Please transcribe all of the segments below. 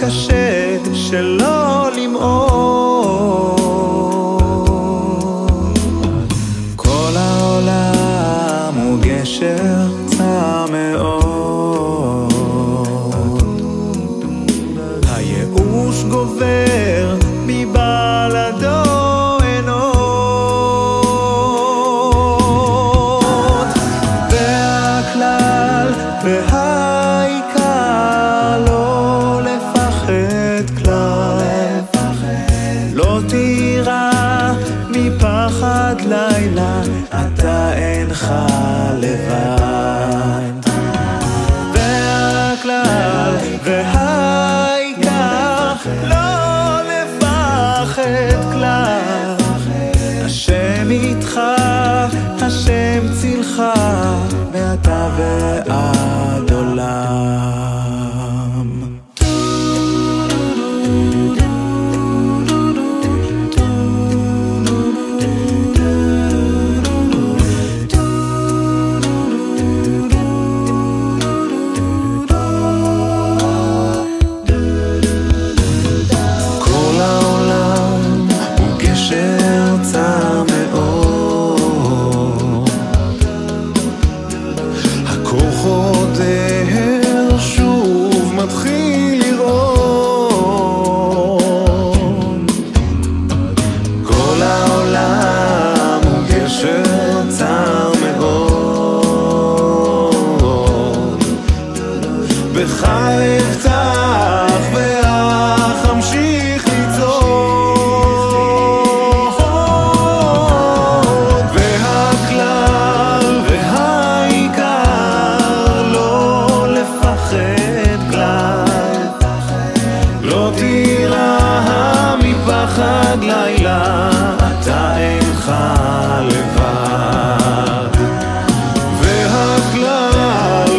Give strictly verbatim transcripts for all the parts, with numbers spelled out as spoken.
קשה שלא למעוד. כל העולם הוא גשר צר מאוד, הייאוש גובר מבלדו אין עוד, והכלל והעיקר לא לפחד כלל, לא תירא מפחד לילה, אתה אינך לבד. והכלל והעיקר לא לפחד כלל, השם איתך, השם צילך, מעתה ועד עולם. חודר שוב מתחיל לראות, כל העולם הוא גשר צר מאוד, בך אפתח ואך אמשיך לצעוד, והכלל והעיקר לא תירא מפחד לילה, אתה אינך לבד. והכלל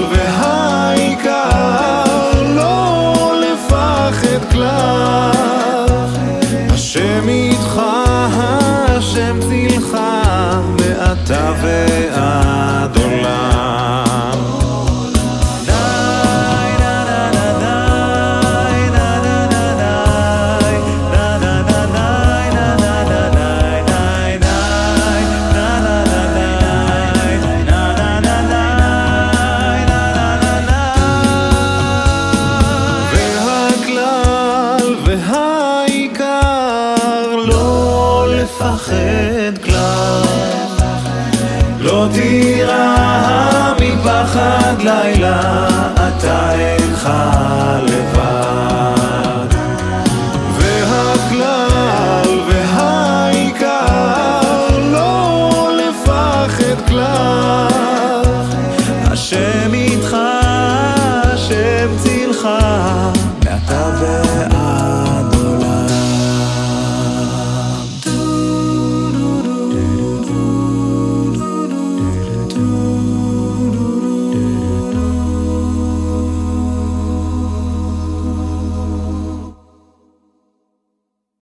והעיקר לא לפחד כלל, השם איתך, השם צילך, מעתה ועד עולם. לפחד כלל, לא תירא מפחד לילה, אתה אינך לבד.